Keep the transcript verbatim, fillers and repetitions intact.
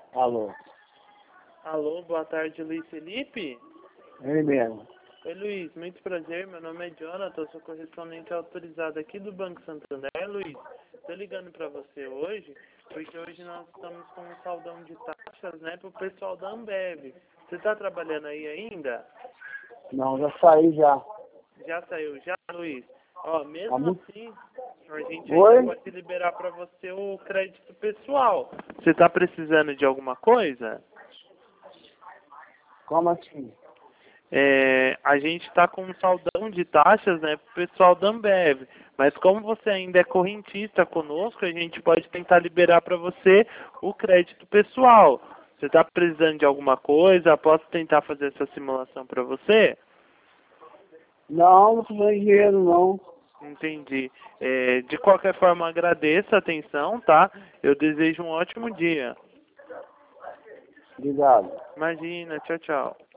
Alô. Alô, boa tarde, Luiz Felipe? Ele mesmo. Oi, Luiz, muito prazer, meu nome é Jonathan, sou correspondente autorizado aqui do Banco Santander, Luiz. Estou ligando para você hoje, porque hoje nós estamos com um saldão de taxas, né, para o pessoal da Ambev. Você está trabalhando aí ainda? Não, já saí já. Já saiu, já, Luiz? Ó, mesmo Vamos. assim, a gente Oi? ainda pode liberar para você o crédito pessoal. Você está precisando de alguma coisa? Como assim? É, a gente está com um saldão de taxas, né, para o pessoal da Ambev. Mas como você ainda é correntista conosco, a gente pode tentar liberar para você o crédito pessoal. Você está precisando de alguma coisa? Posso tentar fazer essa simulação para você? Não, não precisa de dinheiro não. Entendi. É, de qualquer forma, agradeço a atenção, tá? Eu desejo um ótimo dia. Obrigado. Imagina, tchau, tchau.